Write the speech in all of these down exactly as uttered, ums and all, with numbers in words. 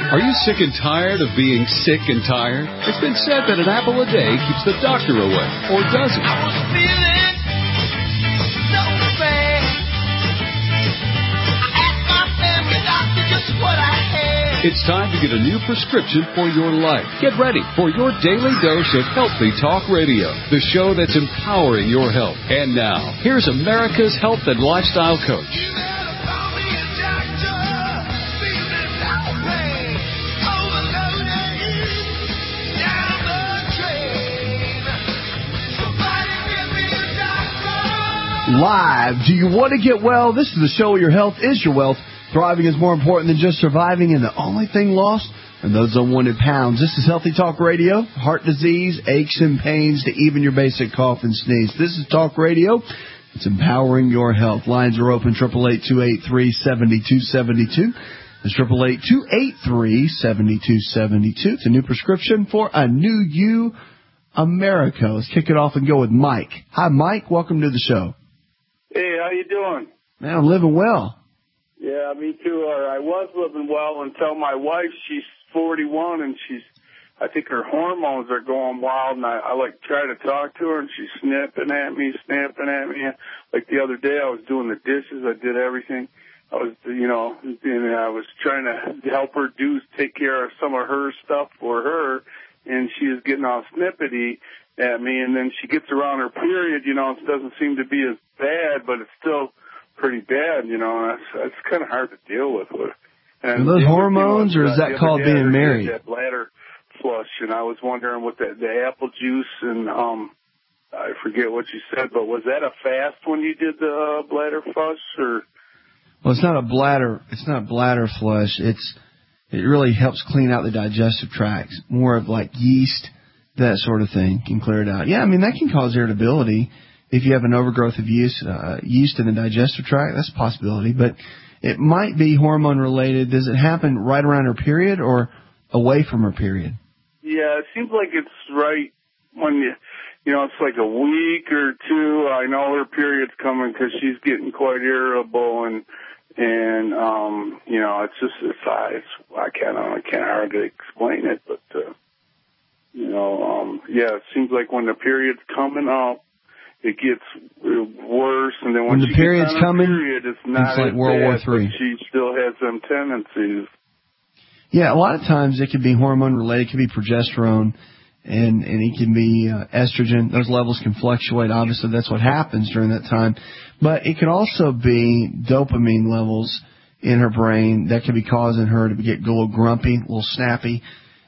Are you sick and tired of being sick and tired? It's been said that an apple a day keeps the doctor away, or does it? I was feeling so bad. I asked my family doctor just what I had. It's time to get a new prescription for your life. Get ready for your daily dose of Healthy Talk Radio, the show that's empowering your health. And now, here's America's health and lifestyle coach. Live. Do you want to get well? This is the show where your health is your wealth. Thriving is more important than just surviving, and the only thing lost are those unwanted pounds. This is Healthy Talk Radio. Heart disease, aches and pains, to even your basic cough and sneeze. This is Talk Radio. It's empowering your health. Lines are open, eight eight eight, two eight three, seven two seven two. It's eight eight eight, two eight three, seven two seven two. It's a new prescription for a new you, America. Let's kick it off and go with Mike. Hi, Mike. Welcome to the show. Hey, how you doing? Man, I'm living well. Yeah, me too. Uh, I was living well until my wife, she's forty-one, and she's, I think her hormones are going wild, and I, I like try to talk to her, and she's snipping at me, snapping at me. Like the other day, I was doing the dishes, I did everything. I was, you know, and I was trying to help her do, take care of some of her stuff for her, and she is getting all snippety at me, and then she gets around her period, you know, it doesn't seem to be as bad, but it's still pretty bad, you know, and that's, that's kind of hard to deal with. And are those the hormones, was, or is uh, that called being married? That bladder flush, and I was wondering what the, the apple juice and, um, I forget what you said, but was that a fast when you did the uh, bladder flush, or? Well, it's not a bladder, it's not bladder flush, it's, it really helps clean out the digestive tract, more of like yeast, that sort of thing can clear it out. Yeah, I mean, that can cause irritability if you have an overgrowth of yeast, uh, yeast in the digestive tract. That's a possibility, but it might be hormone related. Does it happen right around her period or away from her period? Yeah, it seems like it's right when you, you know, it's like a week or two. I know her period's coming because she's getting quite irritable, and and um, you know, it's just it's, it's I can't I can't hardly explain it, but. Uh, You know, um, yeah, it seems like when the period's coming up, it gets worse, and then when, when the she period's gets on coming, her period, it's not it's like as World bad, War Three. But she still has them tendencies. Yeah, a lot of times it can be hormone related. It can be progesterone, and and it can be uh, estrogen. Those levels can fluctuate. Obviously, that's what happens during that time. But it can also be dopamine levels in her brain that can be causing her to get a little grumpy, a little snappy.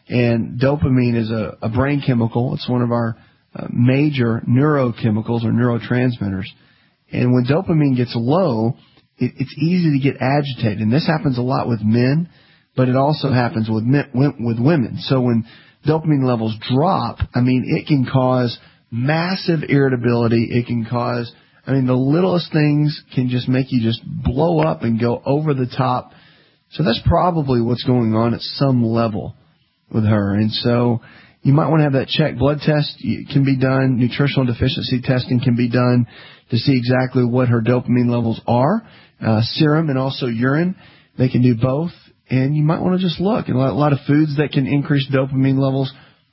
And dopamine is a, a brain chemical. It's one of our uh, major neurochemicals or neurotransmitters. And when dopamine gets low, it, it's easy to get agitated. And this happens a lot with men, but it also happens with men, with women. So when dopamine levels drop, I mean, it can cause massive irritability. It can cause, I mean, the littlest things can just make you just blow up and go over the top. So that's probably what's going on at some level with her. And so you might want to have that checked. Blood test can be done. Nutritional deficiency testing can be done to see exactly what her dopamine levels are. Uh, serum and also urine, they can do both. And you might want to just look. And a lot of foods that can increase dopamine levels,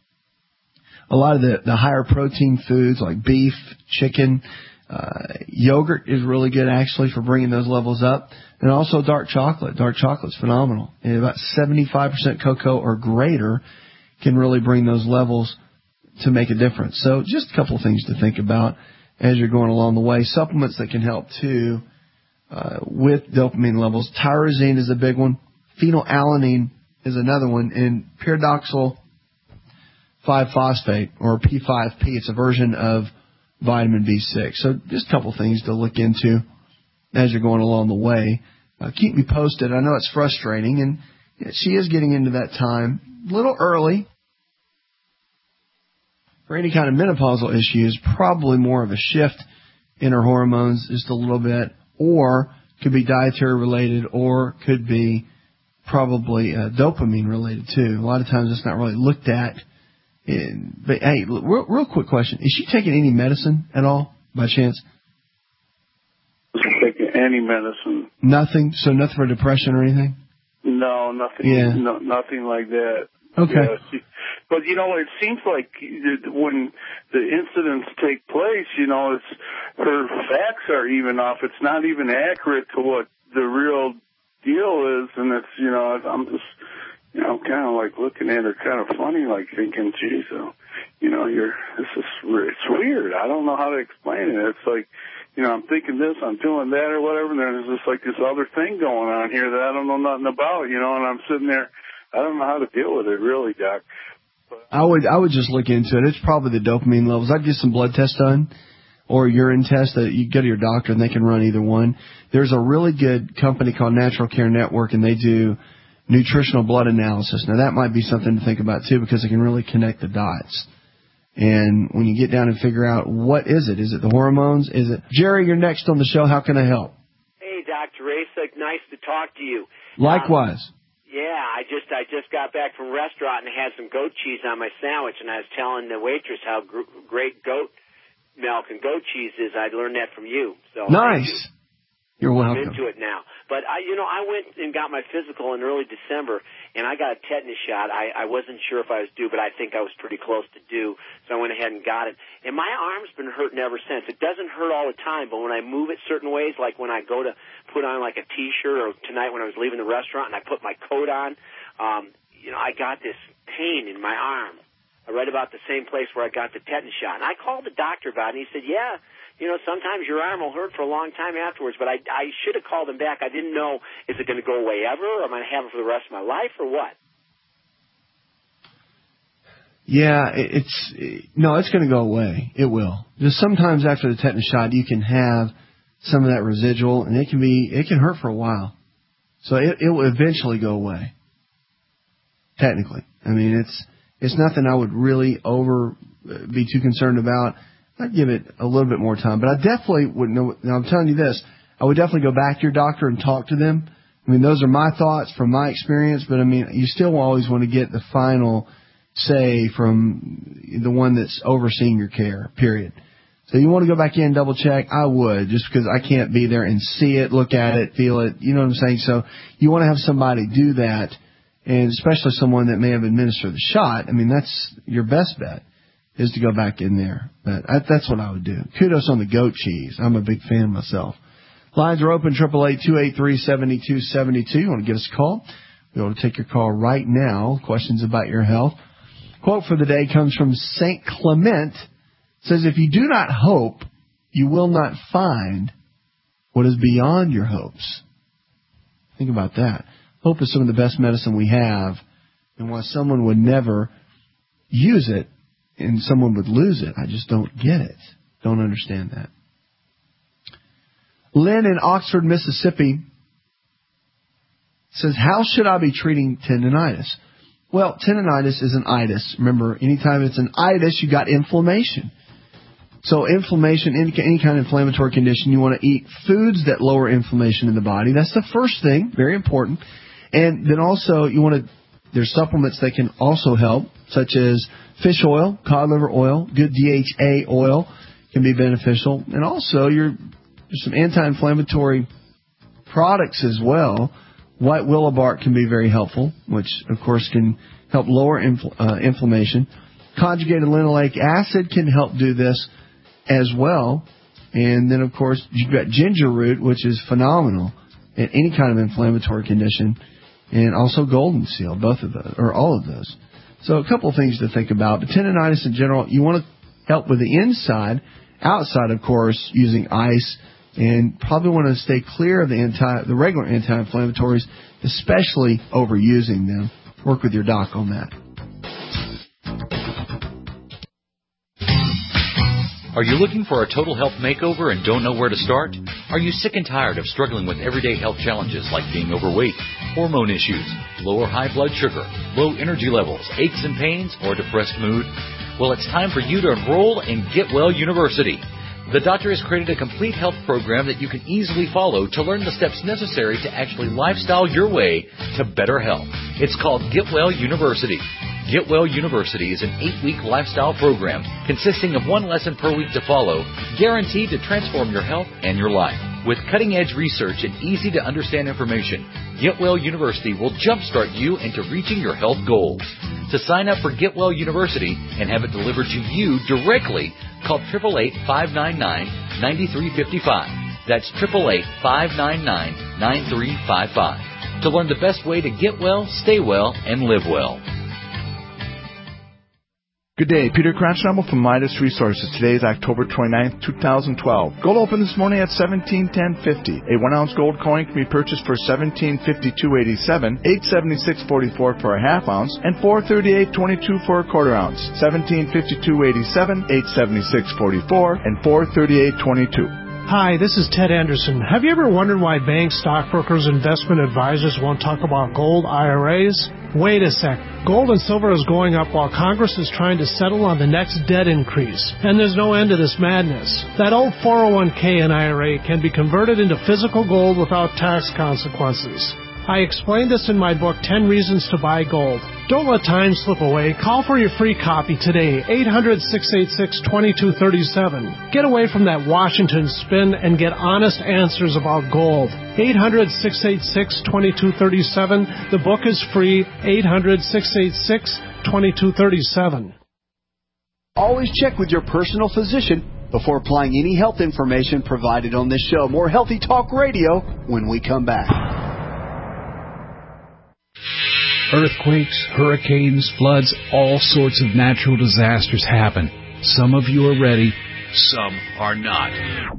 a lot of the, the higher protein foods like beef, chicken, uh, yogurt is really good actually for bringing those levels up. And also dark chocolate. Dark chocolate's phenomenal. And about seventy-five percent cocoa or greater can really bring those levels to make a difference. So just a couple of things to think about as you're going along the way. Supplements that can help too uh, with dopamine levels. Tyrosine is a big one. Phenylalanine is another one. And pyridoxal five phosphate or P five P. It's a version of vitamin B six. So just a couple of things to look into as you're going along the way. Uh, keep me posted. I know it's frustrating, and yeah, she is getting into that time a little early. For any kind of menopausal issues, probably more of a shift in her hormones just a little bit, or could be dietary related, or could be probably uh, dopamine related too. A lot of times it's not really looked at. In, but hey, real, real quick question. Is she taking any medicine at all by chance? Taking any medicine. Nothing? So nothing for depression or anything? No, nothing. Yeah. No, nothing like that. Okay. Yeah, she, but you know, it seems like when the incidents take place, you know, it's her facts are even off. It's not even accurate to what the real deal is, and it's, you know, I'm just, you know, kind of like looking at her kind of funny, like thinking, geez, so, you know, you're this is it's weird. I don't know how to explain it. It's like, you know, I'm thinking this, I'm doing that, or whatever, and there's just like this other thing going on here that I don't know nothing about, you know, and I'm sitting there. I don't know how to deal with it, really, Doc. But I would I would just look into it. It's probably the dopamine levels. I'd get some blood tests done or urine test that you go to your doctor and they can run either one. There's a really good company called Natural Care Network, and they do nutritional blood analysis. Now, that might be something to think about, too, because it can really connect the dots. And when you get down and figure out, what is it? Is it the hormones? Is it... Jerry, you're next on the show. How can I help? Hey, Doctor Rasek, nice to talk to you. Likewise. Um, Yeah, I just I just got back from a restaurant and had some goat cheese on my sandwich, and I was telling the waitress how gr- great goat milk and goat cheese is. I learned that from you. So Nice. You're welcome. I'm into it now. But, I, you know, I went and got my physical in early December, and I got a tetanus shot. I, I wasn't sure if I was due, but I think I was pretty close to due, so I went ahead and got it. And my arm's been hurting ever since. It doesn't hurt all the time, but when I move it certain ways, like when I go to put on like a T-shirt, or tonight when I was leaving the restaurant and I put my coat on, um, you know, I got this pain in my arm. Right about the same place where I got the tetanus shot. And I called the doctor about it, and he said, yeah, you know, sometimes your arm will hurt for a long time afterwards, but I, I should have called him back. I didn't know, is it going to go away ever, or am I going to have it for the rest of my life, or what? Yeah, it's... No, it's going to go away. It will. Just sometimes after the tetanus shot, you can have some of that residual, and it can be... It can hurt for a while. So it, it will eventually go away. Technically. I mean, it's... It's nothing I would really over be too concerned about. I'd give it a little bit more time. But I definitely would know. Now, I'm telling you this. I would definitely go back to your doctor and talk to them. I mean, those are my thoughts from my experience. But, I mean, you still always want to get the final say from the one that's overseeing your care, period. So you want to go back in and double check? I would, just because I can't be there and see it, look at it, feel it. You know what I'm saying? So you want to have somebody do that. And especially someone that may have administered the shot. I mean, that's your best bet, is to go back in there. But I, that's what I would do. Kudos on the goat cheese. I'm a big fan myself. Lines are open, eight eight eight, two eight three, seven two seven two. You want to give us a call? We're going to take your call right now. Questions about your health. Quote for the day comes from Saint Clement. It says, if you do not hope, you will not find what is beyond your hopes. Think about that. Hope is some of the best medicine we have, and why someone would never use it and someone would lose it, I just don't get it. Don't understand that. Lynn in Oxford, Mississippi says, how should I be treating tendinitis? Well, tendinitis is an itis. Remember, anytime it's an itis, you got inflammation. So inflammation, any, any kind of inflammatory condition, you want to eat foods that lower inflammation in the body. That's the first thing, very important. And then also, you want to, there's supplements that can also help, such as fish oil, cod liver oil, good D H A oil can be beneficial. And also, you're, there's some anti-inflammatory products as well. White willow bark can be very helpful, which, of course, can help lower infl- uh, inflammation. Conjugated linoleic acid can help do this as well. And then, of course, you've got ginger root, which is phenomenal in any kind of inflammatory condition. And also golden seal, both of those, or all of those. So a couple of things to think about. But tendinitis in general, you want to help with the inside. Outside, of course, using ice. And probably want to stay clear of the anti, the regular anti-inflammatories, especially overusing them. Work with your doc on that. Are you looking for a total health makeover and don't know where to start? Are you sick and tired of struggling with everyday health challenges like being overweight, hormone issues, low or high blood sugar, low energy levels, aches and pains, or depressed mood? Well, it's time for you to enroll in Get Well University. The doctor has created a complete health program that you can easily follow to learn the steps necessary to actually lifestyle your way to better health. It's called Get Well University. Get Well University is an eight-week lifestyle program consisting of one lesson per week to follow, guaranteed to transform your health and your life. With cutting-edge research and easy-to-understand information, Get Well University will jumpstart you into reaching your health goals. To sign up for Get Well University and have it delivered to you directly, call eight eight eight, five nine nine, nine three five five. That's eight eight eight, five nine nine, nine three five five. To learn the best way to get well, stay well, and live well. Good day, Peter Cranshamble from Midas Resources. Today is October twenty-ninth, twenty twelve. Gold opened this morning at seventeen ten fifty. A one ounce gold coin can be purchased for seventeen fifty-two eighty-seven, eight seventy-six forty-four for a half ounce, and four thirty-eight twenty-two for a quarter ounce. seventeen fifty-two eighty-seven, eight seventy-six forty-four, and four thirty-eight twenty-two. Hi, this is Ted Anderson. Have you ever wondered why banks, stockbrokers, investment advisors won't talk about gold I R As? Wait a sec. Gold and silver is going up while Congress is trying to settle on the next debt increase. And there's no end to this madness. That old four oh one k and I R A can be converted into physical gold without tax consequences. I explained this in my book, ten Reasons to Buy Gold. Don't let time slip away. Call for your free copy today, eight hundred, six eight six, two two three seven. Get away from that Washington spin and get honest answers about gold. eight hundred, six eight six, two two three seven. The book is free, eight hundred, six eight six, two two three seven. Always check with your personal physician before applying any health information provided on this show. More Healthy Talk Radio when we come back. Earthquakes, hurricanes, floods, all sorts of natural disasters happen. Some of you are ready, some are not.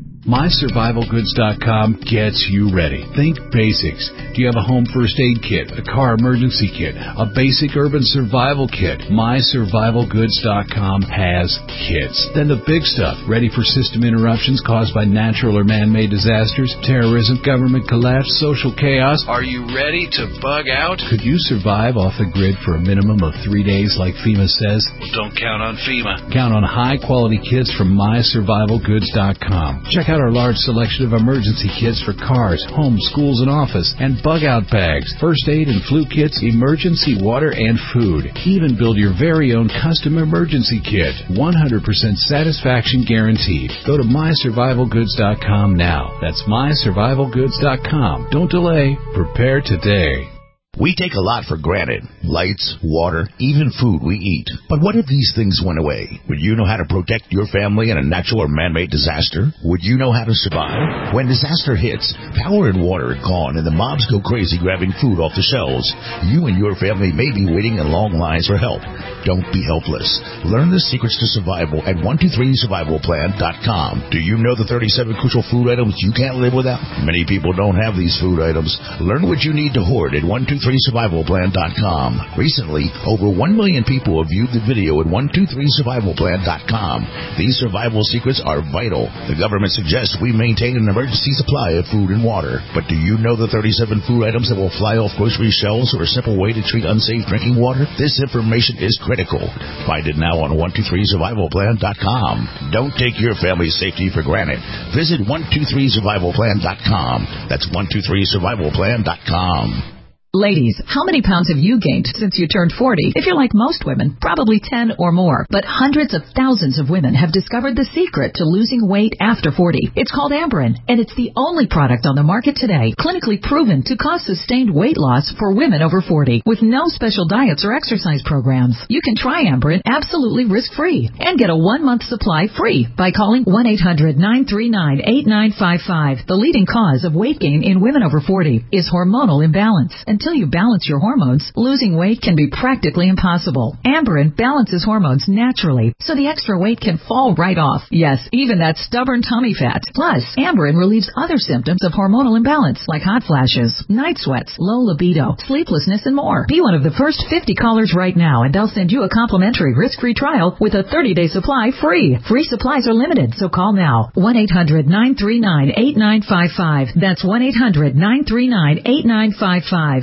My Survival Goods dot com gets you ready. Think basics. Do you have a home first aid kit, a car emergency kit, a basic urban survival kit? My Survival Goods dot com has kits. Then the big stuff, ready for system interruptions caused by natural or man-made disasters, terrorism, government collapse, social chaos. Are you ready to bug out? Could you survive off the grid for a minimum of three days like FEMA says? Well, don't count on FEMA. Count on high-quality kits from My Survival Goods dot com. Check out our large selection of emergency kits for cars, homes, schools, and office, and bug-out bags, first aid and flu kits, emergency water, and food. Even build your very own custom emergency kit. one hundred percent satisfaction guaranteed. Go to My Survival Goods dot com now. That's My Survival Goods dot com. Don't delay. Prepare today. We take a lot for granted. Lights, water, even food we eat. But what if these things went away? Would you know how to protect your family in a natural or man-made disaster? Would you know how to survive? When disaster hits, power and water are gone and the mobs go crazy grabbing food off the shelves. You and your family may be waiting in long lines for help. Don't be helpless. Learn the secrets to survival at one two three survival plan dot com. Do you know the thirty-seven crucial food items you can't live without? Many people don't have these food items. Learn what you need to hoard at one two three survival plan dot com. Recently, over one million people have viewed the video at one two three survival plan dot com. These survival secrets are vital. The government suggests we maintain an emergency supply of food and water. But do you know the thirty-seven food items that will fly off grocery shelves or a simple way to treat unsafe drinking water? This information is critical. Find it now on one two three survival plan dot com. Don't take your family's safety for granted. Visit one two three survival plan dot com. That's one two three survival plan dot com. Ladies, how many pounds have you gained since you turned forty? If you're like most women, probably ten or more. But hundreds of thousands of women have discovered the secret to losing weight after forty. It's called Amberen, and it's the only product on the market today clinically proven to cause sustained weight loss for women over forty with no special diets or exercise programs. You can try Amberen absolutely risk-free and get a one-month supply free by calling one eight hundred nine three nine eight nine five five. The leading cause of weight gain in women over forty is hormonal imbalance. Until you balance your hormones, losing weight can be practically impossible. Amberen balances hormones naturally, so the extra weight can fall right off. Yes, even that stubborn tummy fat. Plus, Amberen relieves other symptoms of hormonal imbalance, like hot flashes, night sweats, low libido, sleeplessness, and more. Be one of the first fifty callers right now, and they'll send you a complimentary risk-free trial with a thirty-day supply free. Free supplies are limited, so call now. one eight hundred nine three nine eight nine five five. That's one eight hundred nine three nine eight nine five five.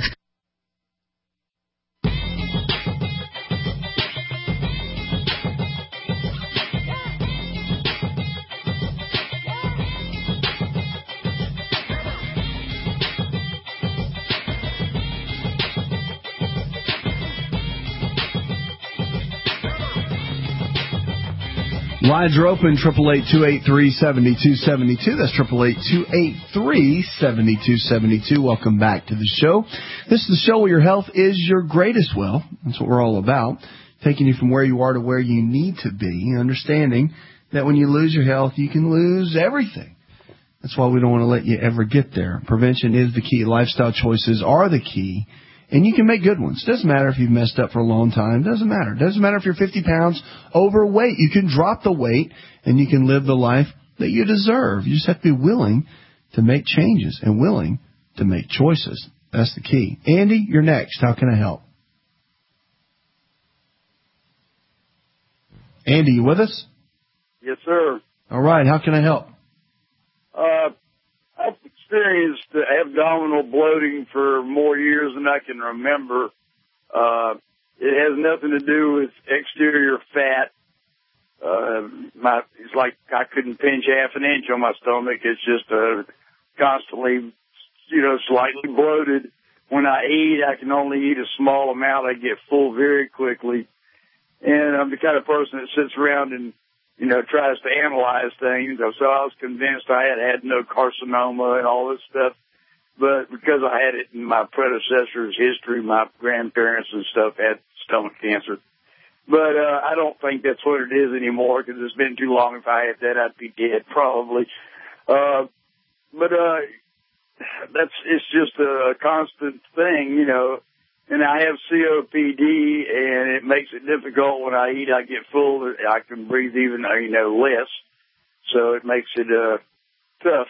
Lines are open, triple eight two eight three seven two seven two. That's triple eight two eight three seven two seven two. Welcome back to the show. This is the show where your health is your greatest wealth. That's what we're all about. Taking you from where you are to where you need to be. Understanding that when you lose your health, you can lose everything. That's why we don't want to let you ever get there. Prevention is the key. Lifestyle choices are the key. And you can make good ones. Doesn't matter if you've messed up for a long time. Doesn't matter. Doesn't matter if you're fifty pounds overweight. You can drop the weight and you can live the life that you deserve. You just have to be willing to make changes and willing to make choices. That's the key. Andy, you're next. How can I help? Andy, you with us? Yes, sir. All right. How can I help? Uh, I've experienced abdominal bloating for more years than I can remember. Uh, it has nothing to do with exterior fat. Uh, my, it's like I couldn't pinch half an inch on my stomach. It's just, uh, constantly, you know, slightly bloated. When I eat, I can only eat a small amount. I get full very quickly. And I'm the kind of person that sits around and, you know, tries to analyze things. So I was convinced I had had no carcinoma and all this stuff. But because I had it in my predecessor's history, my grandparents and stuff had stomach cancer. But uh, I don't think that's what it is anymore because it's been too long. If I had that, I'd be dead probably. Uh, but uh, that's it's just a constant thing, you know. And I have C O P D, and it makes it difficult when I eat. I get full. I can breathe even, you know, less. So it makes it uh, tough.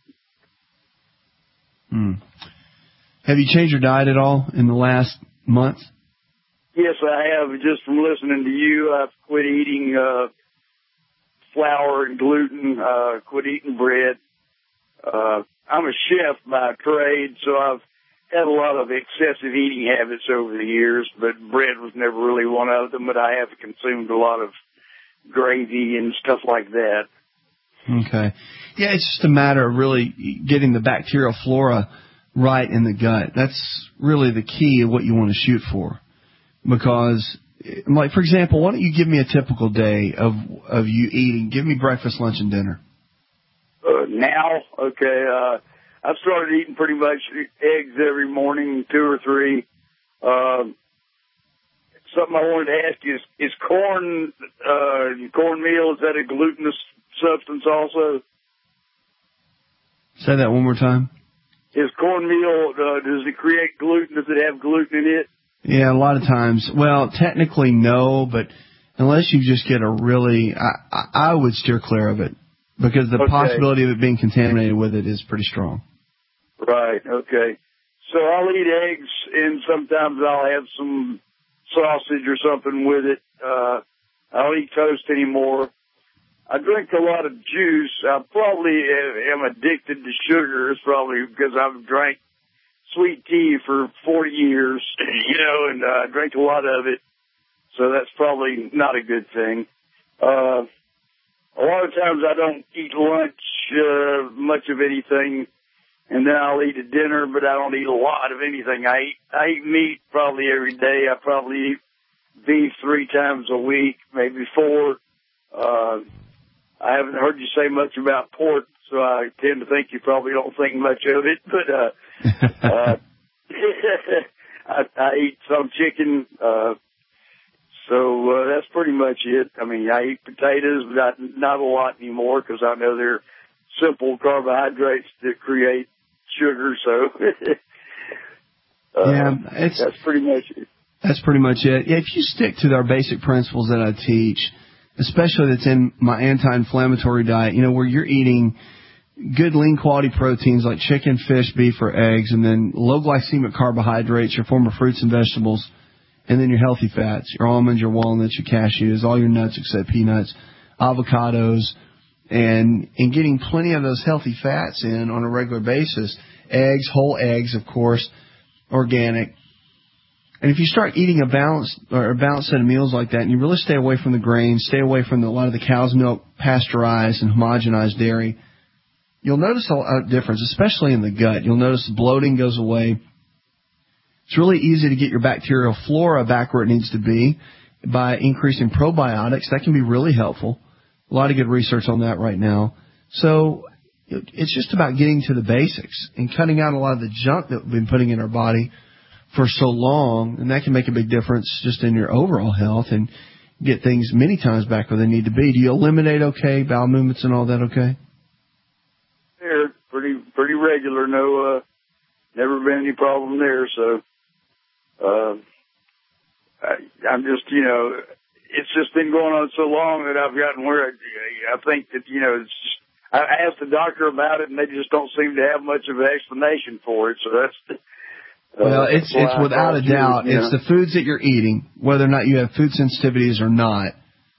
Hmm. Have you changed your diet at all in the last month? Yes, I have. Just from listening to you, I've quit eating uh, flour and gluten, uh, quit eating bread. Uh, I'm a chef by trade, so I've had a lot of excessive eating habits over the years, but bread was never really one of them, but I have consumed a lot of gravy and stuff like that. Okay. Yeah, it's just a matter of really getting the bacterial flora right in the gut. That's really the key of what you want to shoot for. Because, like, for example, why don't you give me a typical day of of you eating? Give me breakfast, lunch, and dinner. Uh, now? Okay, uh... I've started eating pretty much eggs every morning, two or three. Um, something I wanted to ask you is, is corn, uh, cornmeal, is that a glutinous substance also? Say that one more time. Is cornmeal, uh, does it create gluten? Does it have gluten in it? Yeah, a lot of times. Well, technically no, but unless you just get a really, I, I, I would steer clear of it because the okay. possibility of it being contaminated with it is pretty strong. Right, okay. So I'll eat eggs, and sometimes I'll have some sausage or something with it. Uh, I don't eat toast anymore. I drink a lot of juice. I probably am addicted to sugar. It's probably because I've drank sweet tea for forty years, you know, and I uh, drink a lot of it. So that's probably not a good thing. Uh, a lot of times I don't eat lunch, uh, much of anything. And then I'll eat a dinner, but I don't eat a lot of anything. I eat, I eat meat probably every day. I probably eat beef three times a week, maybe four. Uh, I haven't heard you say much about pork, so I tend to think you probably don't think much of it. But uh, uh, I, I eat some chicken, uh, so uh, that's pretty much it. I mean, I eat potatoes, but not, not a lot anymore because I know they're simple carbohydrates that create sugar, so uh, yeah, it's, that's pretty much it. That's pretty much it. Yeah, if you stick to our basic principles that I teach, especially that's in my anti-inflammatory diet, you know, where you're eating good lean quality proteins like chicken, fish, beef, or eggs, and then low glycemic carbohydrates, your form of fruits and vegetables, and then your healthy fats, your almonds, your walnuts, your cashews, all your nuts except peanuts, avocados, and and getting plenty of those healthy fats in on a regular basis. Eggs, whole eggs, of course, organic. And if you start eating a balanced or a balanced set of meals like that, and you really stay away from the grains, stay away from the, a lot of the cow's milk, pasteurized and homogenized dairy, you'll notice a difference, especially in the gut. You'll notice the bloating goes away. It's really easy to get your bacterial flora back where it needs to be by increasing probiotics. That can be really helpful. A lot of good research on that right now. So it's just about getting to the basics and cutting out a lot of the junk that we've been putting in our body for so long, and that can make a big difference just in your overall health and get things many times back where they need to be. Do you eliminate okay, bowel movements and all that okay? Yeah, pretty pretty regular. No, uh, never been any problem there. So uh, I, I'm just, you know, it's just been going on so long that I've gotten where I, I think that, you know, it's just, I asked the doctor about it, and they just don't seem to have much of an explanation for it. So that's the, uh, well, it's it's without a doubt. You know? It's the foods that you're eating, whether or not you have food sensitivities or not,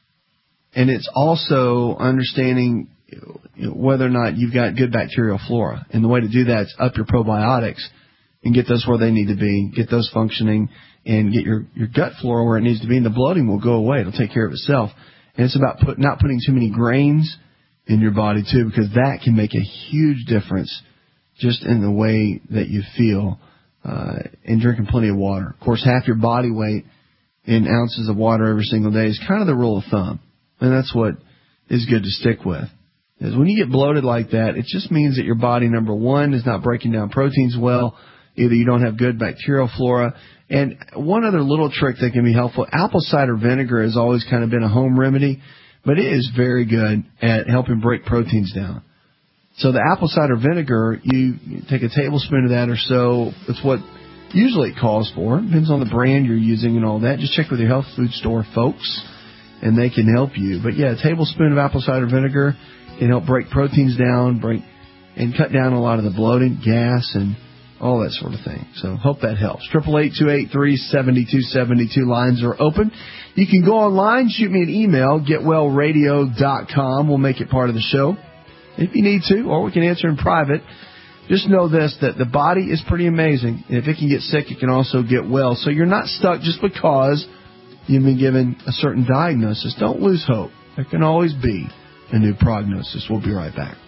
and it's also understanding whether or not you've got good bacterial flora. And the way to do that is up your probiotics and get those where they need to be, get those functioning, and get your, your gut flora where it needs to be, and the bloating will go away. It'll take care of itself. And it's about put, not putting too many grains in your body, too, because that can make a huge difference just in the way that you feel, uh, and drinking plenty of water. Of course, half your body weight in ounces of water every single day is kind of the rule of thumb, and that's what is good to stick with. Is when you get bloated like that, it just means that your body, number one, is not breaking down proteins well. Either you don't have good bacterial flora. And one other little trick that can be helpful, apple cider vinegar has always kind of been a home remedy, but it is very good at helping break proteins down. So the apple cider vinegar, you, you take a tablespoon of that or so. That's what usually it calls for. Depends on the brand you're using and all that. Just check with your health food store folks, and they can help you. But, yeah, a tablespoon of apple cider vinegar can help break proteins down, break and cut down a lot of the bloating, gas, and all that sort of thing. So hope that helps. Triple eight two eight three seven two seven two lines are open. You can go online, shoot me an email, get well radio dot com. We'll make it part of the show if you need to, or we can answer in private. Just know this, that the body is pretty amazing. If it can get sick, it can also get well. So you're not stuck just because you've been given a certain diagnosis. Don't lose hope. There can always be a new prognosis. We'll be right back.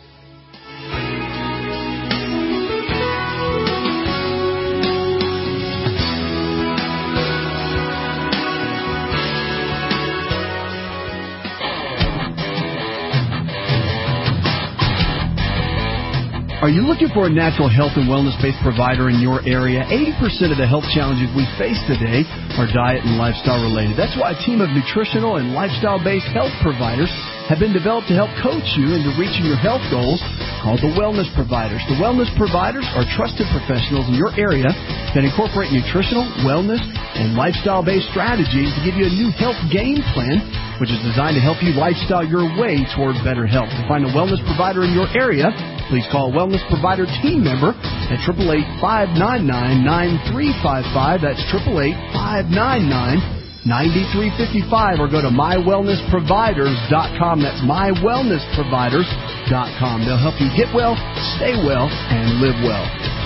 Are you looking for a natural health and wellness-based provider in your area? eighty percent of the health challenges we face today are diet and lifestyle related. That's why a team of nutritional and lifestyle-based health providers have been developed to help coach you into reaching your health goals, called the Wellness Providers. The Wellness Providers are trusted professionals in your area that incorporate nutritional, wellness, and lifestyle-based strategies to give you a new health game plan, which is designed to help you lifestyle your way toward better health. To find a wellness provider in your area, please call a Wellness Provider team member at eight eight eight, five nine nine, nine three five five. That's eight eight eight, five nine nine, nine three five five. Or go to my wellness providers dot com. That's my wellness providers dot com. They'll help you get well, stay well, and live well.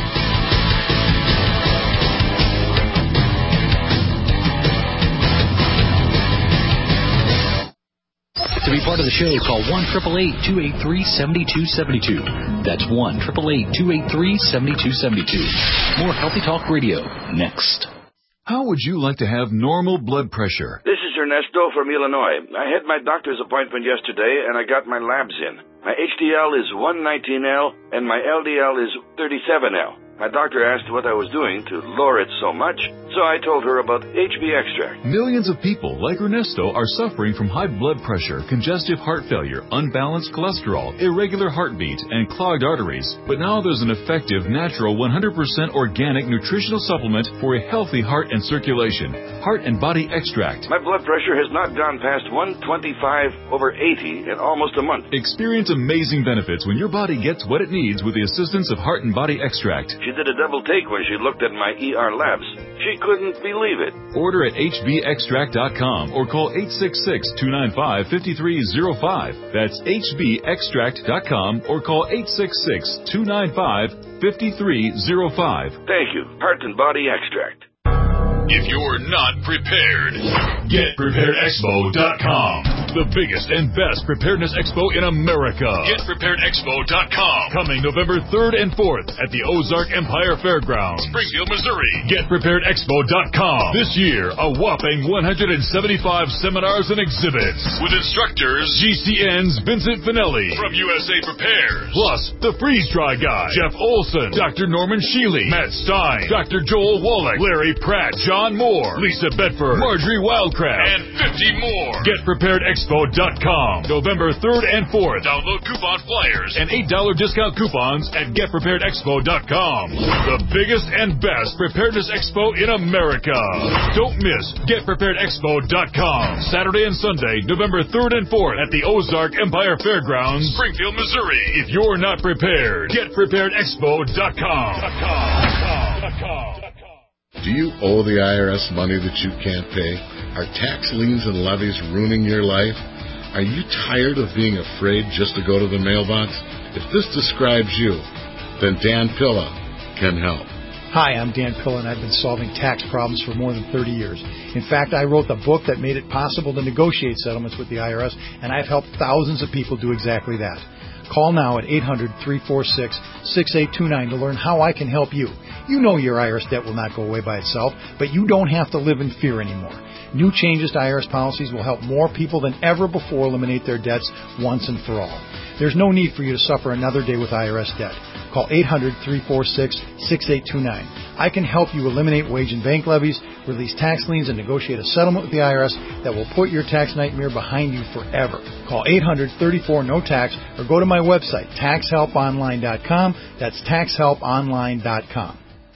To be part of the show, call one eight eight eight, two eight three, seven two seven two. That's one eight eight eight, two eight three, seven two seven two. More Healthy Talk Radio next. How would you like to have normal blood pressure? This is Ernesto from Illinois. I had my doctor's appointment yesterday, and I got my labs in. My H D L is one nineteen L, and my L D L is thirty-seven L. My doctor asked what I was doing to lower it so much, so I told her about H B Extract. Millions of people like Ernesto are suffering from high blood pressure, congestive heart failure, unbalanced cholesterol, irregular heartbeat, and clogged arteries. But now there's an effective, natural, one hundred percent organic nutritional supplement for a healthy heart and circulation. Heart and Body Extract. My blood pressure has not gone past one twenty-five over eighty in almost a month. Experience amazing benefits when your body gets what it needs with the assistance of Heart and Body Extract. She did a double take when she looked at my E R labs. She couldn't believe it. Order at H B extract dot com or call eight six six, two nine five, five three zero five. That's H B extract dot com or call eight six six, two nine five, five three zero five. Thank you. Heart and Body Extract. If you're not prepared, get prepared expo dot com. The biggest and best preparedness expo in America. Get prepared expo dot com. Coming November third and fourth at the Ozark Empire Fairgrounds, Springfield, Missouri. Get prepared expo dot com. This year, a whopping one hundred seventy-five seminars and exhibits with instructors G C N's Vincent Finelli from U S A Prepares. Plus, the freeze-dry guy, Jeff Olson, Doctor Norman Shealy, Matt Stein, Doctor Joel Wallach, Larry Pratt, John Moore, Lisa Bedford, Marjorie Wildcraft, and fifty more. Get prepared expo dot com. November third and fourth. Download coupon flyers and eight dollars discount coupons at get prepared expo dot com. The biggest and best preparedness expo in America. Don't miss get prepared expo dot com. Saturday and Sunday, November third and fourth at the Ozark Empire Fairgrounds, Springfield, Missouri. If you're not prepared, get prepared expo dot com. Do you owe the I R S money that you can't pay? Are tax liens and levies ruining your life? Are you tired of being afraid just to go to the mailbox? If this describes you, then Dan Pilla can help. Hi, I'm Dan Pilla, and I've been solving tax problems for more than thirty years. In fact, I wrote the book that made it possible to negotiate settlements with the I R S, and I've helped thousands of people do exactly that. Call now at eight hundred, three four six, six eight two nine to learn how I can help you. You know your I R S debt will not go away by itself, but you don't have to live in fear anymore. New changes to I R S policies will help more people than ever before eliminate their debts once and for all. There's no need for you to suffer another day with I R S debt. Call eight hundred, three four six, six eight two nine. I can help you eliminate wage and bank levies, release tax liens, and negotiate a settlement with the I R S that will put your tax nightmare behind you forever. Call eight hundred, thirty-four, no tax or go to my website, tax help online dot com. That's tax help online dot com.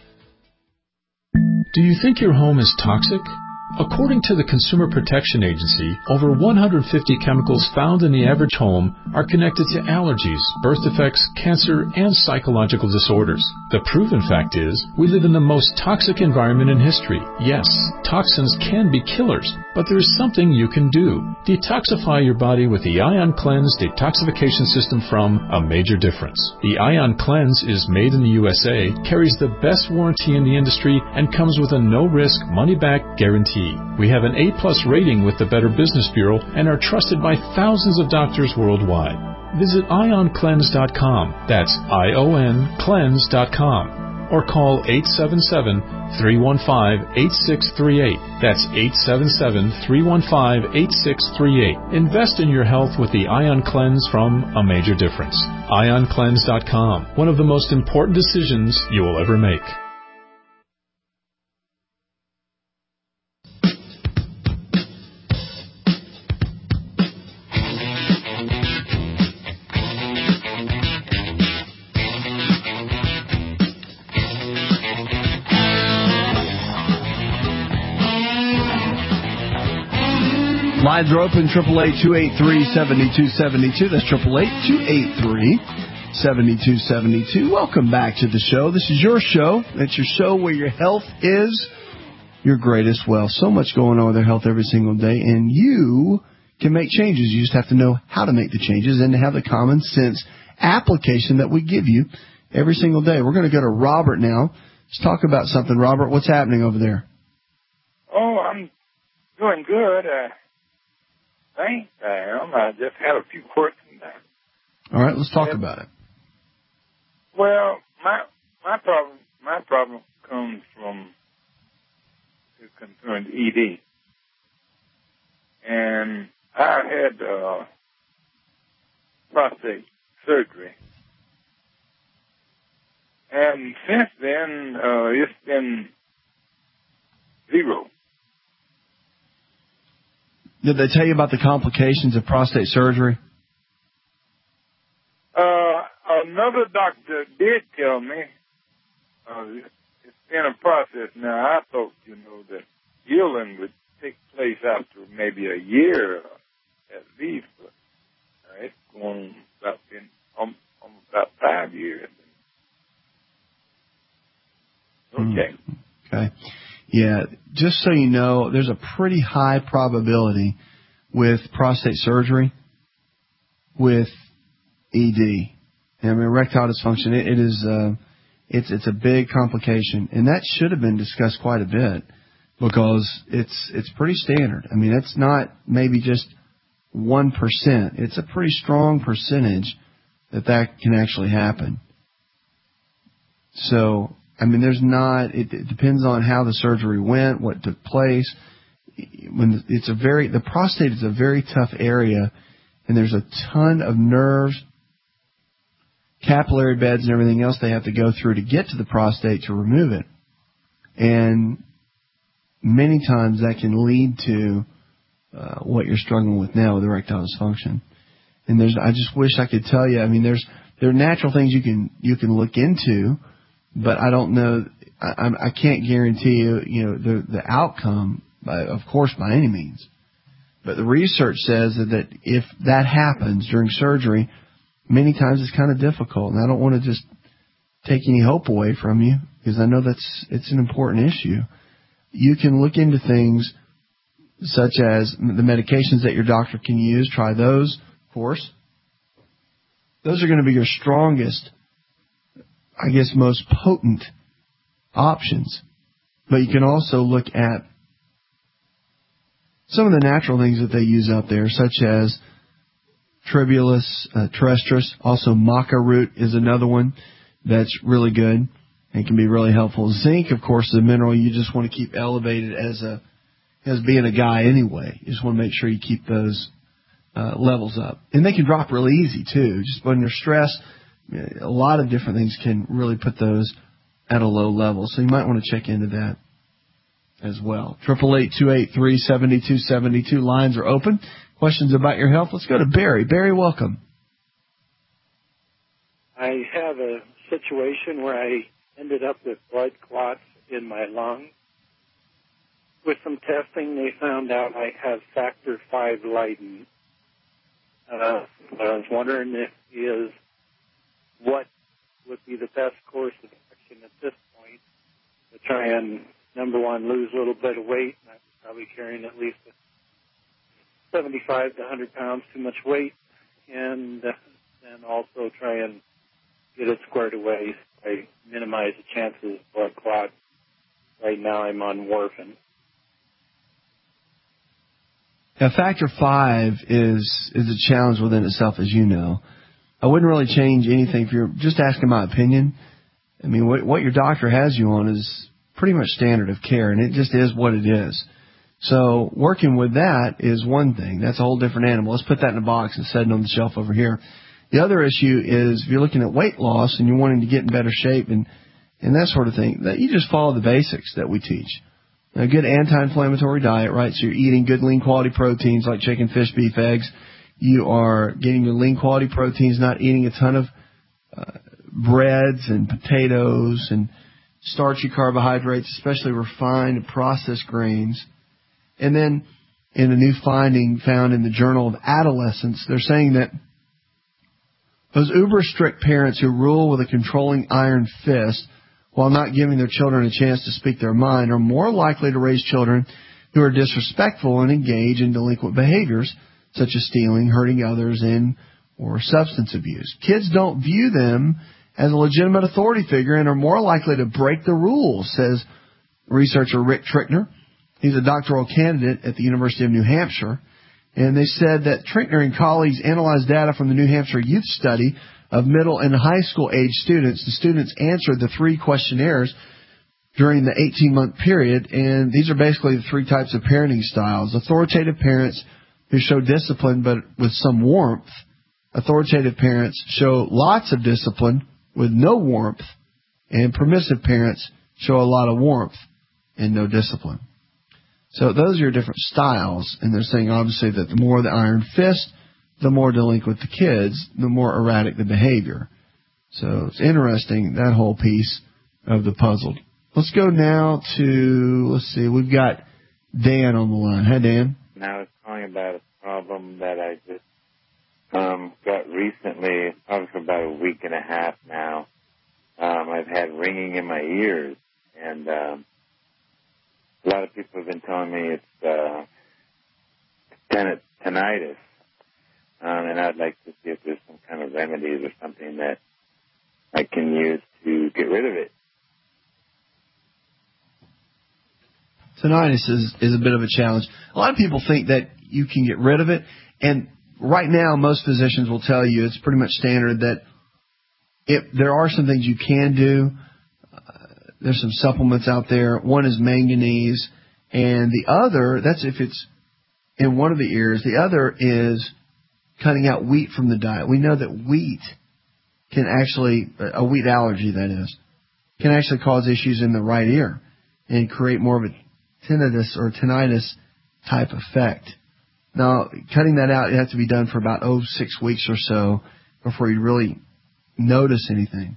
Do you think your home is toxic? According to the Consumer Protection Agency, over one hundred fifty chemicals found in the average home are connected to allergies, birth defects, cancer, and psychological disorders. The proven fact is, we live in the most toxic environment in history. Yes, toxins can be killers, but there is something you can do. Detoxify your body with the Ion Cleanse Detoxification System from A Major Difference. The Ion Cleanse is made in the U S A, carries the best warranty in the industry, and comes with a no-risk, money-back guarantee. We have an A-plus rating with the Better Business Bureau and are trusted by thousands of doctors worldwide. Visit ion cleanse dot com. That's I O N cleanse dot com. Or call eight seven seven, three one five, eight six three eight. That's eight seven seven, three one five, eight six three eight. Invest in your health with the Ion Cleanse from A Major Difference. ion cleanse dot com. One of the most important decisions you will ever make. Lines are open, triple eight, two eight three, seven two seven two. That's triple eight, two eight three, seven two seven two. Welcome back to the show. This is your show. It's your show where your health is your greatest wealth. So much going on with their health every single day, and you can make changes. You just have to know how to make the changes and to have the common sense application that we give you every single day. We're going to go to Robert now. Let's talk about something. Robert, what's happening over there? Oh, I'm doing good. Uh, thanks, I am. I just had a few questions. All right, let's talk about it. Well, my my problem my problem comes from is concerned E D, and I had uh, prostate surgery, and since then uh, it's been zero. Did they tell you about the complications of prostate surgery? Uh, another doctor did tell me uh, it's in a process now. I thought, you know, that healing would take place after maybe a year at least. But uh, it's going about in um, almost about five years. Okay. Mm, okay. Yeah, just so you know, there's a pretty high probability with prostate surgery with E D. I mean, erectile dysfunction, it, it is, uh, it's, it's a big complication. And that should have been discussed quite a bit because it's, it's pretty standard. I mean, it's not maybe just one percent. It's a pretty strong percentage that that can actually happen. So, I mean, there's not, it, it depends on how the surgery went, what took place. When it's a very, the prostate is a very tough area, and there's a ton of nerves, capillary beds, and everything else they have to go through to get to the prostate to remove it. And many times that can lead to uh, what you're struggling with now with erectile dysfunction. And there's, I just wish I could tell you. I mean, there's there are natural things you can you can look into, but I don't know. I, I can't guarantee you, you know, the the outcome, by, of course, by any means. But the research says that, that if that happens during surgery, many times it's kind of difficult. And I don't want to just take any hope away from you, because I know that's it's an important issue. You can look into things such as the medications that your doctor can use. Try those, of course. Those are going to be your strongest, I guess, most potent options. But you can also look at some of the natural things that they use out there, such as Tribulus uh, terrestris. Also, maca root is another one that's really good and can be really helpful. Zinc, of course, is a mineral you just want to keep elevated as a as being a guy anyway. You just want to make sure you keep those uh, levels up. And they can drop really easy, too. Just when you're stressed, a lot of different things can really put those at a low level. So you might want to check into that as well. eight eight eight, two eight three, seven two seven two. Lines are open. Questions about your health? Let's go to Barry. Barry, welcome. I have a situation where I ended up with blood clots in my lung. With some testing, they found out I have factor five Leiden. Uh, I was wondering if is what would be the best course of action at this point to try and, number one, lose a little bit of weight. I'm probably carrying at least seventy-five to one hundred pounds too much weight, and uh, then also try and get it squared away. I minimize the chances of blood clot. Right now I'm on warfarin. Now, factor five is is a challenge within itself, as you know. I wouldn't really change anything if you're just asking my opinion. I mean, what, what your doctor has you on is pretty much standard of care, and it just is what it is. So working with that is one thing. That's a whole different animal. Let's put that in a box and set it on the shelf over here. The other issue is if you're looking at weight loss and you're wanting to get in better shape and, and that sort of thing, that you just follow the basics that we teach. A good anti-inflammatory diet, right? So you're eating good lean quality proteins like chicken, fish, beef, eggs. You are getting your lean quality proteins, not eating a ton of uh, breads and potatoes and starchy carbohydrates, especially refined and processed grains. And then in a new finding found in the Journal of Adolescence, they're saying that those uber strict parents who rule with a controlling iron fist while not giving their children a chance to speak their mind are more likely to raise children who are disrespectful and engage in delinquent behaviors such as stealing, hurting others, and or substance abuse. Kids don't view them as a legitimate authority figure and are more likely to break the rules, says researcher Rick Trickner. He's a doctoral candidate at the University of New Hampshire. And they said that Trickner and colleagues analyzed data from the New Hampshire Youth Study of middle and high school age students. The students answered the three questionnaires during the eighteen-month period, and these are basically the three types of parenting styles. Authoritative parents who show discipline but with some warmth. Authoritative parents show lots of discipline with no warmth. And permissive parents show a lot of warmth and no discipline. So those are your different styles, and they're saying obviously that the more the iron fist, the more delinquent the kids, the more erratic the behavior. So it's interesting, that whole piece of the puzzle. Let's go now to, let's see, we've got Dan on the line. Hi, Dan. Now I was calling about a problem that I just um, got recently, probably for about a week and a half now. Um, I've had ringing in my ears, and um, a lot of people have been telling me it's uh, ten- tinnitus, um, and I'd like to see if there's some kind of remedies or something that I can use to get rid of it. Tinnitus is, is a bit of a challenge. A lot of people think that you can get rid of it. And right now, most physicians will tell you it's pretty much standard that if there are some things you can do. Uh, there's some supplements out there. One is manganese, and the other, that's if it's in one of the ears. The other is cutting out wheat from the diet. We know that wheat can actually, a wheat allergy that is, can actually cause issues in the right ear and create more of a tinnitus or tinnitus type effect. Now, cutting that out, it has to be done for about, oh, six weeks or so before you really notice anything.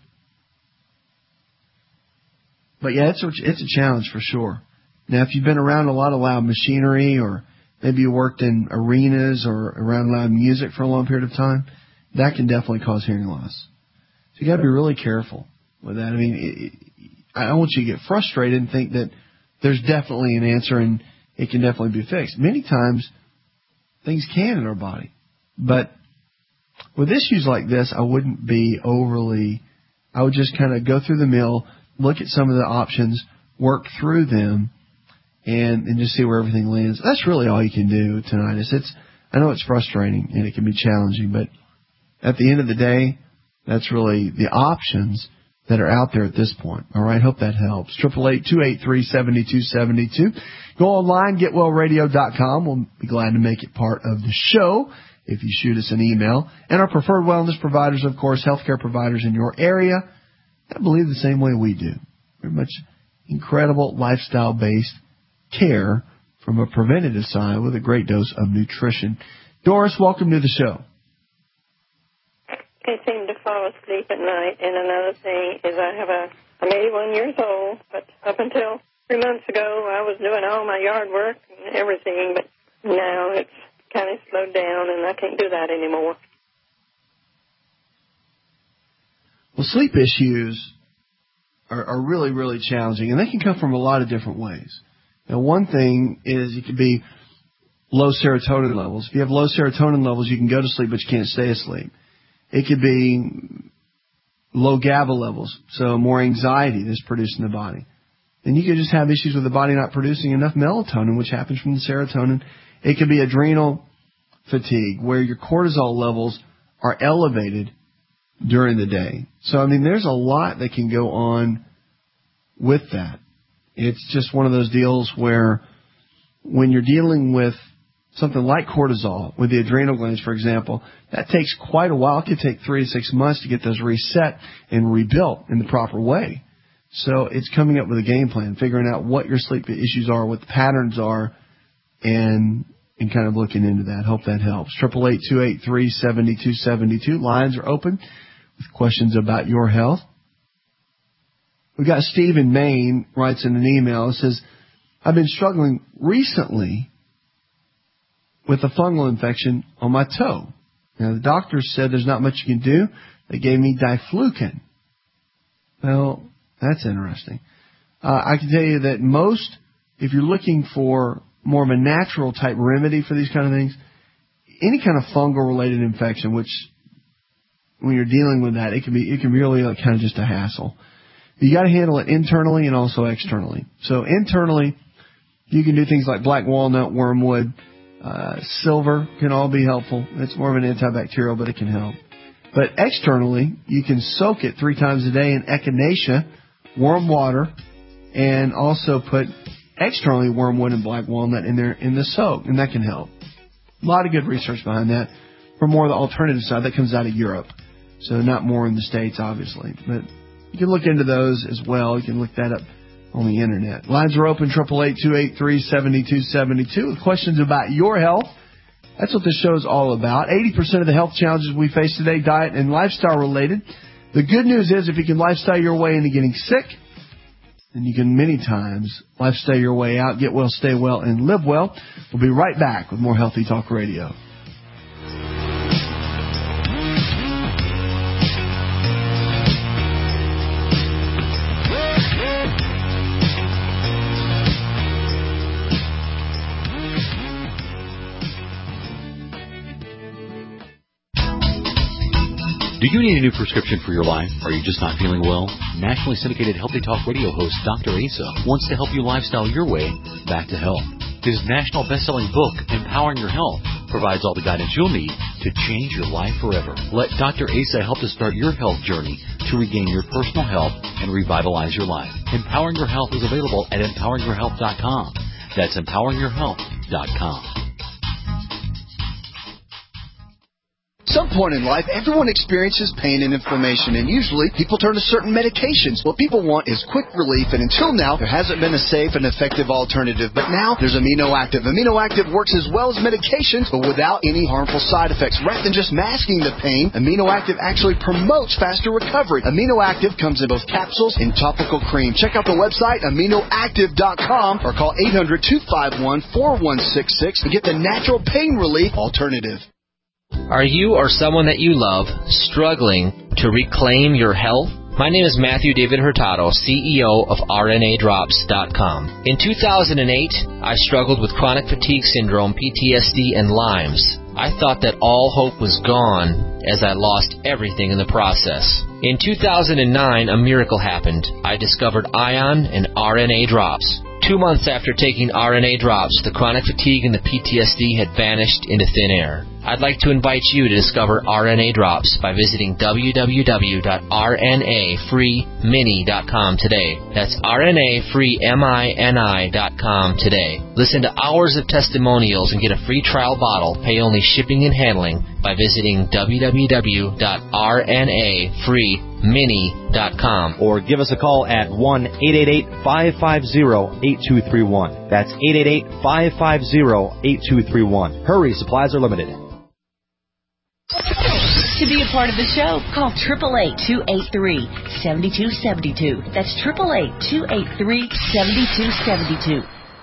But yeah, it's a, it's a challenge for sure. Now, if you've been around a lot of loud machinery, or maybe you worked in arenas or around loud music for a long period of time, that can definitely cause hearing loss. So you got to be really careful with that. I mean, it, it, I don't want you to get frustrated and think that there's definitely an answer and it can definitely be fixed. Many times, things can in our body. But with issues like this, I wouldn't be overly, I would just kind of go through the mill, look at some of the options, work through them, and, and just see where everything lands. That's really all you can do with tinnitus. It's, I know it's frustrating and it can be challenging, but at the end of the day, that's really the options that are out there at this point. All right, hope that helps. Triple eight two eight three seven two seven two. Go online, get well radio dot com. We'll be glad to make it part of the show if you shoot us an email. And our preferred wellness providers, of course, healthcare providers in your area, I believe the same way we do. Very much incredible lifestyle-based care from a preventative side with a great dose of nutrition. Doris, welcome to the show. I seem to fall asleep at night, and another thing is I have a, I'm eighty-one years old, but up until three months ago I was doing all my yard work and everything, but now it's kind of slowed down and I can't do that anymore. Well, sleep issues are, are really, really challenging, and they can come from a lot of different ways. Now, one thing is it could be low serotonin levels. If you have low serotonin levels, you can go to sleep, but you can't stay asleep. It could be low GABA levels, so more anxiety that's produced in the body. And you could just have issues with the body not producing enough melatonin, which happens from the serotonin. It could be adrenal fatigue, where your cortisol levels are elevated during the day. So, I mean, there's a lot that can go on with that. It's just one of those deals where when you're dealing with something like cortisol, with the adrenal glands, for example, that takes quite a while. It could take three to six months to get those reset and rebuilt in the proper way. So it's coming up with a game plan, figuring out what your sleep issues are, what the patterns are, and and kind of looking into that. Hope that helps. Triple eight two eight three seven two seven two. Lines are open with questions about your health. We got Steve in Maine writes in an email. It says, I've been struggling recently with a fungal infection on my toe. Now, the doctor said there's not much you can do. They gave me diflucan. Well, that's interesting. Uh, I can tell you that most, if you're looking for more of a natural type remedy for these kind of things, any kind of fungal related infection, which when you're dealing with that, it can be, it can be really like kind of just a hassle. You got to handle it internally and also externally. So internally, you can do things like black walnut, wormwood, uh, silver can all be helpful. It's more of an antibacterial, but it can help. But externally, you can soak it three times a day in echinacea, warm water, and also put externally wormwood and black walnut in there in the soak, and that can help. A lot of good research behind that. For more of the alternative side, that comes out of Europe. So not more in the States, obviously. But you can look into those as well. You can look that up on the Internet. Lines are open, triple eight two eight three seven two seven two. With questions about your health. That's what this show is all about. eighty percent of the health challenges we face today, diet and lifestyle related. The good news is if you can lifestyle your way into getting sick, then you can many times lifestyle your way out, get well, stay well, and live well. We'll be right back with more Healthy Talk Radio. Do you need a new prescription for your life? Are you just not feeling well? Nationally syndicated Healthy Talk Radio host Doctor Asa wants to help you lifestyle your way back to health. His national best-selling book, Empowering Your Health, provides all the guidance you'll need to change your life forever. Let Doctor Asa help to start your health journey to regain your personal health and revitalize your life. Empowering Your Health is available at empowering your health dot com. That's empowering your health dot com. Some point in life, everyone experiences pain and inflammation, and usually people turn to certain medications. What people want is quick relief, and until now, there hasn't been a safe and effective alternative. But now, there's Amino Active. Amino Active works as well as medications, but without any harmful side effects. Rather than just masking the pain, Amino Active actually promotes faster recovery. Amino Active comes in both capsules and topical cream. Check out the website, amino active dot com, or call eight hundred, two five one, four one six six to get the natural pain relief alternative. Are you or someone that you love struggling to reclaim your health? My name is Matthew David Hurtado, C E O of R N A drops dot com. In two thousand eight, I struggled with chronic fatigue syndrome, P T S D, and Lyme's. I thought that all hope was gone as I lost everything in the process. In two thousand nine, a miracle happened. I discovered Ion and R N A drops. Two months after taking R N A drops, the chronic fatigue and the P T S D had vanished into thin air. I'd like to invite you to discover R N A drops by visiting w w w dot r n a free mini dot com today. That's r n a free mini dot com today. Listen to hours of testimonials and get a free trial bottle. Pay only shipping and handling by visiting w w w dot r n a free mini dot com or give us a call at one eight eight eight, five five zero, eight two three one. That's eight eight eight, five five zero, eight two three one. Hurry, supplies are limited. To be a part of the show, call eight eight eight, two eight three, seven two seven two. That's eight eight eight, two eight three, seven two seven two.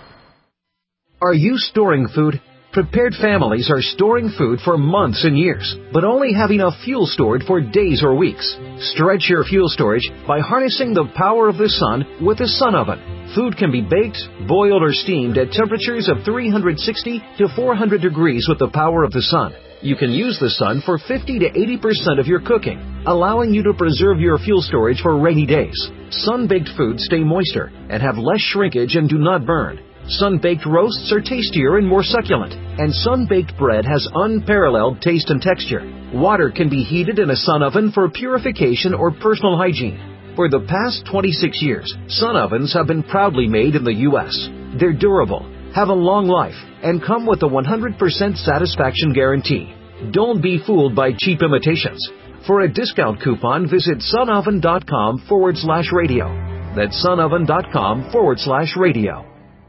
Are you storing food? Prepared families are storing food for months and years, but only have enough fuel stored for days or weeks. Stretch your fuel storage by harnessing the power of the sun with a sun oven. Food can be baked, boiled, or steamed at temperatures of three hundred sixty to four hundred degrees with the power of the sun. You can use the sun for fifty to eighty percent of your cooking, allowing you to preserve your fuel storage for rainy days. Sun-baked foods stay moister and have less shrinkage and do not burn. Sun-baked roasts are tastier and more succulent, and sun-baked bread has unparalleled taste and texture. Water can be heated in a sun oven for purification or personal hygiene. For the past twenty-six years, sun ovens have been proudly made in the U S They're durable, have a long life, and come with a one hundred percent satisfaction guarantee. Don't be fooled by cheap imitations. For a discount coupon, visit sunoven.com forward slash radio. That's sunoven.com forward slash radio.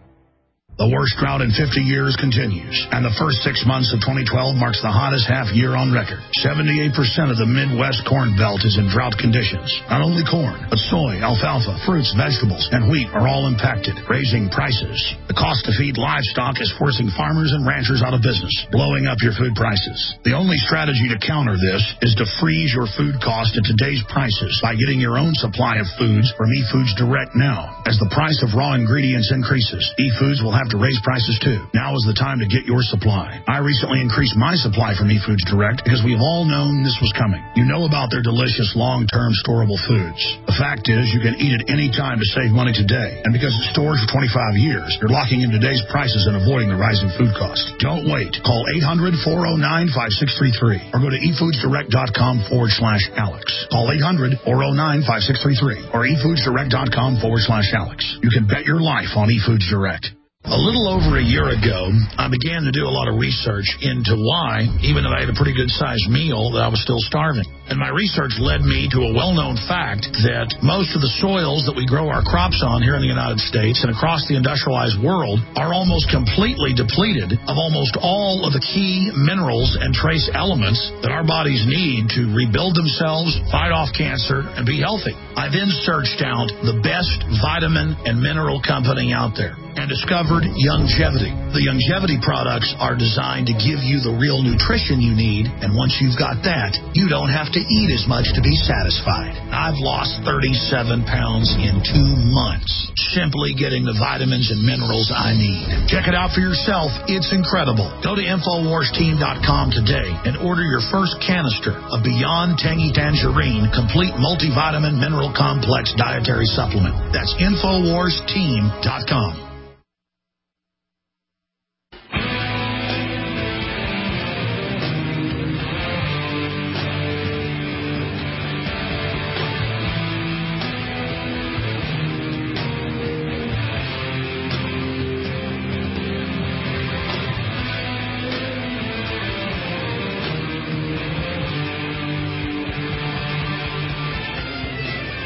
The worst drought in fifty years continues, and the first six months of twenty twelve marks the hottest half year on record. seventy-eight percent of the Midwest corn belt is in drought conditions. Not only corn, but soy, alfalfa, fruits, vegetables, and wheat are all impacted, raising prices. The cost to feed livestock is forcing farmers and ranchers out of business, blowing up your food prices. The only strategy to counter this is to freeze your food cost at today's prices by getting your own supply of foods from eFoods Direct now. As the price of raw ingredients increases, eFoods will have to raise prices too. Now is the time to get your supply. I recently increased my supply from eFoods Direct because we've all known this was coming. You know about their delicious long-term storable foods. The fact is you can eat it any time to save money today. And because it's stored for twenty-five years, you're locking in today's prices and avoiding the rising food cost. Don't wait. Call eight hundred, four oh nine, five six three three or go to efoodsdirect.com forward slash Alex. Call eight hundred, four oh nine, five six three three or efoodsdirect.com forward slash Alex. You can bet your life on eFoods Direct. A little over a year ago, I began to do a lot of research into why, even though I had a pretty good-sized meal, that I was still starving. And my research led me to a well-known fact that most of the soils that we grow our crops on here in the United States and across the industrialized world are almost completely depleted of almost all of the key minerals and trace elements that our bodies need to rebuild themselves, fight off cancer, and be healthy. I then searched out the best vitamin and mineral company out there and discovered Youngevity. The Youngevity products are designed to give you the real nutrition you need, and once you've got that, you don't have to eat as much to be satisfied. I've lost thirty-seven pounds in two months, simply getting the vitamins and minerals I need. Check it out for yourself. It's incredible. Go to infowars team dot com today and order your first canister of Beyond Tangy Tangerine Complete Multivitamin Mineral Complex Dietary Supplement. That's infowars team dot com.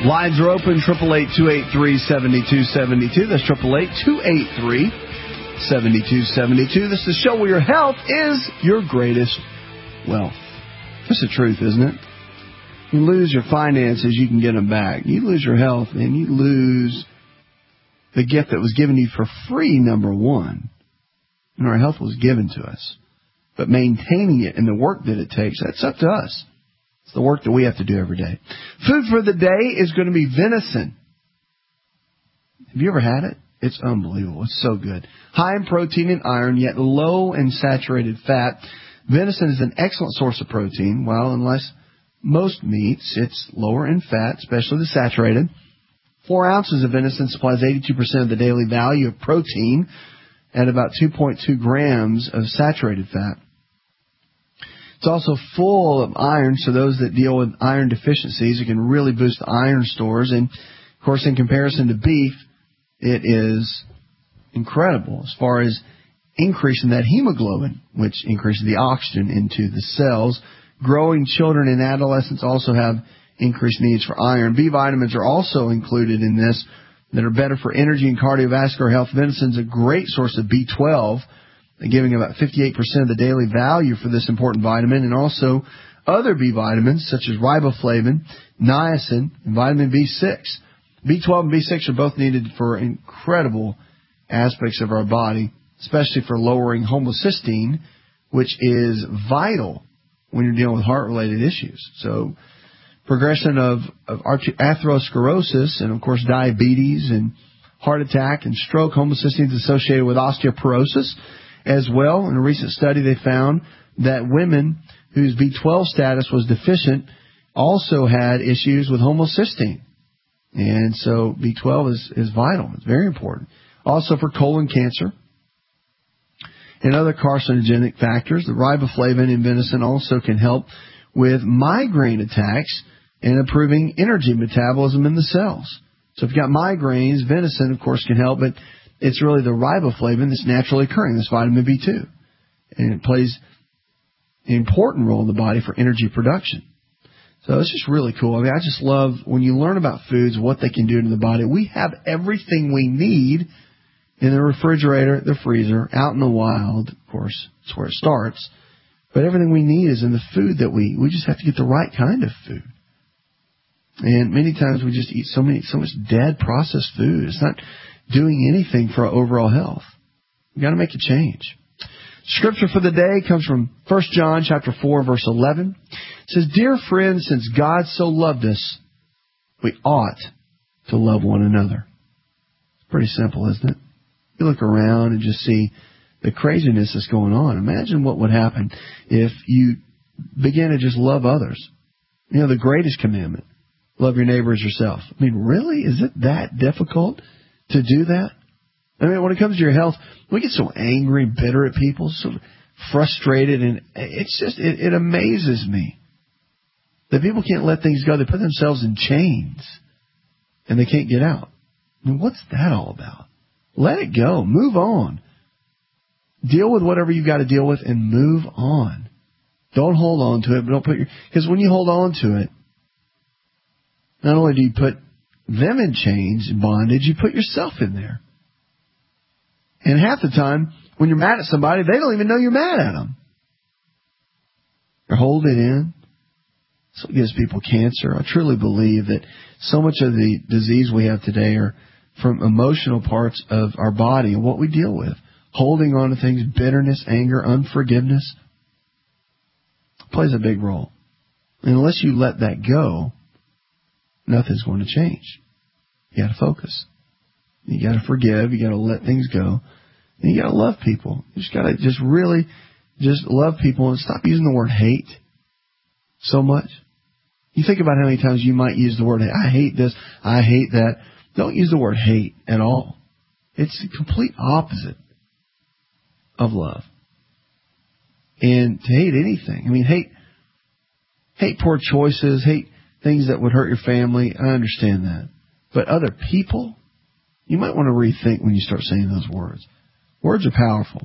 Lines are open, eight eight eight, two eight three, seven two seven two. That's eight eight eight, two eight three, seven two seven two. This is the show where your health is your greatest wealth. That's the truth, isn't it? You lose your finances, you can get them back. You lose your health, and you lose the gift that was given to you for free, number one. And our health was given to us. But maintaining it and the work that it takes, that's up to us. It's the work that we have to do every day. Food for the day is going to be venison. Have you ever had it? It's unbelievable. It's so good. High in protein and iron, yet low in saturated fat. Venison is an excellent source of protein, while unless most meats, it's lower in fat, especially the saturated. Four ounces of venison supplies eighty-two percent of the daily value of protein at about two point two grams of saturated fat. It's also full of iron, so those that deal with iron deficiencies, it can really boost the iron stores. And, of course, in comparison to beef, it is incredible as far as increasing that hemoglobin, which increases the oxygen into the cells. Growing children and adolescents also have increased needs for iron. B vitamins are also included in this that are better for energy and cardiovascular health. Venison is a great source of B twelve, giving about fifty-eight percent of the daily value for this important vitamin, and also other B vitamins such as riboflavin, niacin, and vitamin B six. B twelve and B six are both needed for incredible aspects of our body, especially for lowering homocysteine, which is vital when you're dealing with heart-related issues. So progression of, of atherosclerosis and, of course, diabetes and heart attack and stroke. Homocysteine is associated with osteoporosis as well. In a recent study, they found that women whose B twelve status was deficient also had issues with homocysteine. And so B twelve is, is vital. It's very important. Also for colon cancer and other carcinogenic factors, the riboflavin in venison also can help with migraine attacks and improving energy metabolism in the cells. So if you've got migraines, venison, of course, can help, but it's really the riboflavin that's naturally occurring, this vitamin B two. And it plays an important role in the body for energy production. So it's just really cool. I mean, I just love when you learn about foods, what they can do to the body. We have everything we need in the refrigerator, the freezer, out in the wild. Of course, that's where it starts. But everything we need is in the food that we eat. We just have to get the right kind of food. And many times we just eat so many, so much dead processed food. It's not doing anything for our overall health. We've got to make a change. Scripture for the day comes from First John chapter four, verse eleven. It says, "Dear friends, since God so loved us, we ought to love one another." It's pretty simple, isn't it? You look around and just see the craziness that's going on. Imagine what would happen if you began to just love others. You know, the greatest commandment, love your neighbor as yourself. I mean, really? Is it that difficult to do that? I mean, when it comes to your health, we get so angry, bitter at people, so frustrated, and it's just, it, it amazes me that people can't let things go. They put themselves in chains, and they can't get out. I mean, what's that all about? Let it go. Move on. Deal with whatever you've got to deal with and move on. Don't hold on to it, but don't put your, because when you hold on to it, not only do you put them in chains and bondage, you put yourself in there. And half the time, when you're mad at somebody, they don't even know you're mad at them. You're holding it in. That's what gives people cancer. I truly believe that so much of the disease we have today are from emotional parts of our body and what we deal with. Holding on to things, bitterness, anger, unforgiveness, plays a big role. And unless you let that go, nothing's going to change. You got to focus. You got to forgive. You got to let things go. And you got to love people. You just got to just really just love people and stop using the word hate so much. You think about how many times you might use the word, I hate this, I hate that. Don't use the word hate at all. It's the complete opposite of love. And to hate anything. I mean, hate, hate poor choices, hate things that would hurt your family. I understand that. But other people, you might want to rethink when you start saying those words. Words are powerful.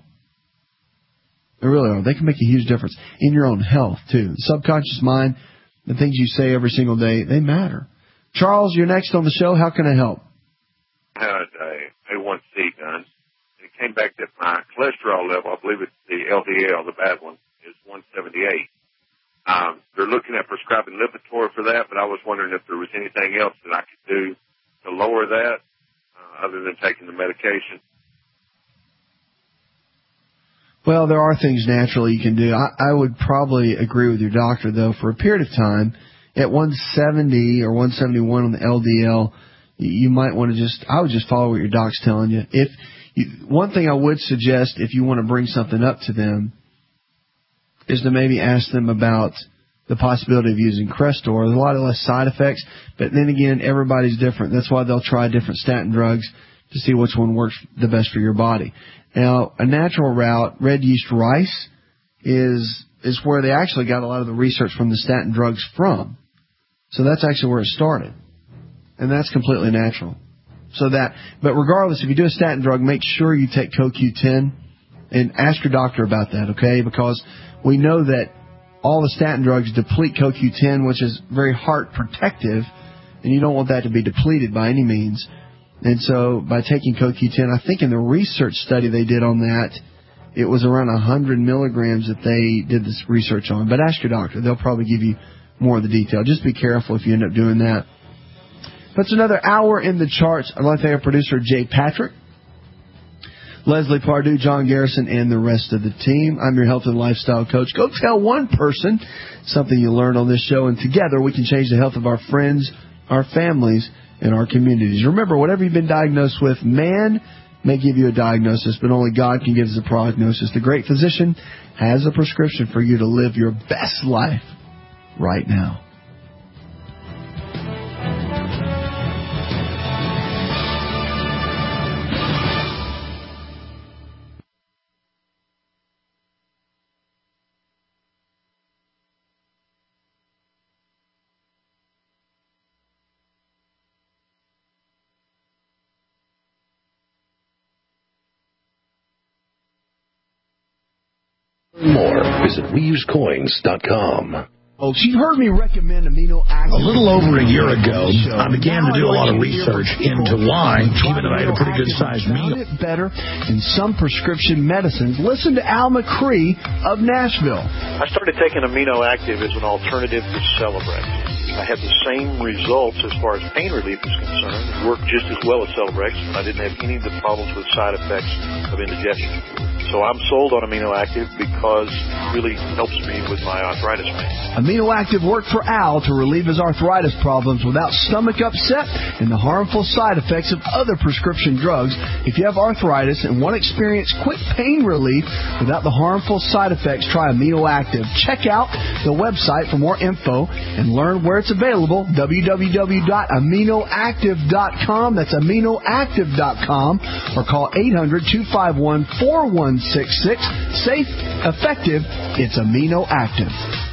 They really are. They can make a huge difference in your own health, too. The subconscious mind, the things you say every single day, they matter. Charles, you're next on the show. How can I help? I had a A one C done. It came back that my cholesterol level, I believe it's the L D L, the bad one, is one seventy-eight. Um, they're looking at prescribing Lipitor for that, but I was wondering if there was anything else that I could do to lower that uh, other than taking the medication. Well, there are things naturally you can do. I, I would probably agree with your doctor, though, for a period of time, at one seventy or one seventy-one on the L D L, you might want to just, I would just follow what your doc's telling you. If you, one thing I would suggest if you want to bring something up to them is to maybe ask them about the possibility of using Crestor. There's a lot of less side effects, but then again, everybody's different. That's why they'll try different statin drugs to see which one works the best for your body. Now, a natural route, red yeast rice, is is where they actually got a lot of the research from the statin drugs from. So that's actually where it started. And that's completely natural. So that, but regardless, if you do a statin drug, make sure you take C O Q ten and ask your doctor about that, okay? Because we know that all the statin drugs deplete C O Q ten, which is very heart protective, and you don't want that to be depleted by any means. And so by taking C O Q ten, I think in the research study they did on that, it was around one hundred milligrams that they did this research on. But ask your doctor. They'll probably give you more of the detail. Just be careful if you end up doing that. That's another hour in the charts. I'd like to thank our producer, Jay Patrick, Leslie Pardue, John Garrison, and the rest of the team. I'm your health and lifestyle coach. Go tell one person something you learned on this show, and together we can change the health of our friends, our families, and our communities. Remember, whatever you've been diagnosed with, man may give you a diagnosis, but only God can give us a prognosis. The great physician has a prescription for you to live your best life right now. More. Visit we use coins dot com. Folks, you've heard me recommend amino acids. A little over a year ago, I began to do a lot of research into why, even though I had a pretty good-sized meal. It better in some prescription medicines. Listen to Al McCree of Nashville. I started taking Amino Active as an alternative to Celebrex. I had the same results as far as pain relief is concerned. It worked just as well as Celebrex, and I didn't have any of the problems with side effects of indigestion. So I'm sold on Amino Active because it really helps me with my arthritis pain. Amino Active worked for Al to relieve his arthritis problems without stomach upset and the harmful side effects of other prescription drugs. If you have arthritis and want to experience quick pain relief without the harmful side effects, try Amino Active. Check out the website for more info and learn where it's available, w w w dot amino active dot com. That's amino active dot com, or call eight hundred, two five one, four one six six. Safe, effective, it's Amino Active.